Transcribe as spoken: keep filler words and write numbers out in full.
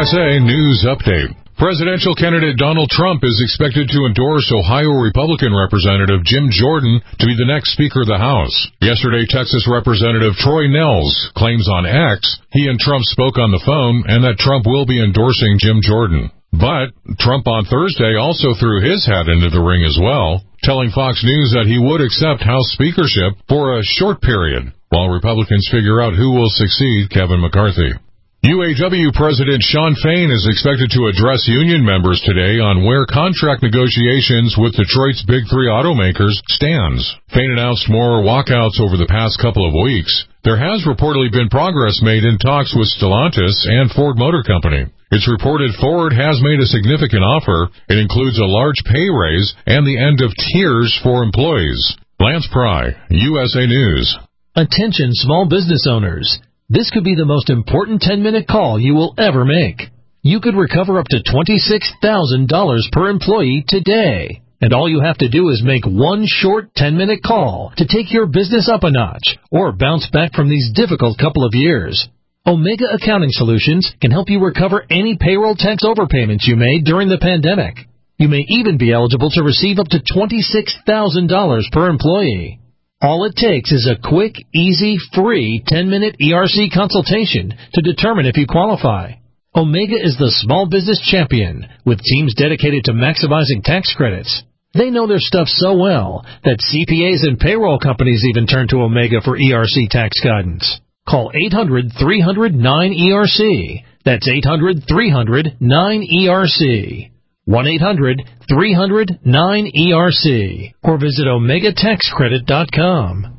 S A News Update. Presidential candidate Donald Trump is expected to endorse Ohio Republican Representative Jim Jordan to be the next Speaker of the House. Yesterday, Texas Representative Troy Nehls claims on X he and Trump spoke on the phone and that Trump will be endorsing Jim Jordan. But Trump on Thursday also threw his hat into the ring as well, telling Fox News that he would accept House speakership for a short period while Republicans figure out who will succeed Kevin McCarthy. U A W President Shawn Fain is expected to address union members today on where contract negotiations with Detroit's big three automakers stands. Fain announced more walkouts over the past couple of weeks. There has reportedly been progress made in talks with Stellantis and Ford Motor Company. It's reported Ford has made a significant offer. It includes a large pay raise and the end of tiers for employees. Lance Pry, U S A News. Attention small business owners. This could be the most important ten-minute call you will ever make. You could recover up to twenty-six thousand dollars per employee today. And all you have to do is make one short ten-minute call to take your business up a notch or bounce back from these difficult couple of years. Omega Accounting Solutions can help you recover any payroll tax overpayments you made during the pandemic. You may even be eligible to receive up to twenty-six thousand dollars per employee. All it takes is a quick, easy, free ten-minute E R C consultation to determine if you qualify. Omega is the small business champion with teams dedicated to maximizing tax credits. They know their stuff so well that C P As and payroll companies even turn to Omega for E R C tax guidance. Call eight hundred, three hundred, nine E R C. That's eight hundred, three hundred, nine E R C. one eight hundred, three hundred, nine E R C or visit omega tax credit dot com.